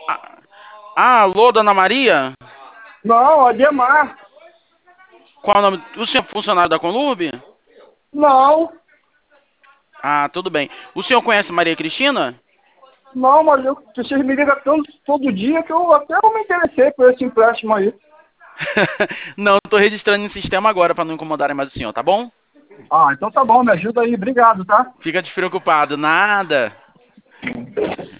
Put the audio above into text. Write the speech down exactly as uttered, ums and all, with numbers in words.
Ah, ah, alô, dona Maria? Não, Ademar. Qual o nome? O senhor é funcionário da Conlurb? Não, Ah, tudo bem. O senhor conhece Maria Cristina? não, mas eu, vocês me ligam todo, todo dia que eu até eu me interessei por esse empréstimo aí. Não, estou registrando em sistema agora para não incomodarem mais o senhor, tá bom? Ah, então tá bom, me ajuda aí, obrigado, tá? Fica despreocupado, nada.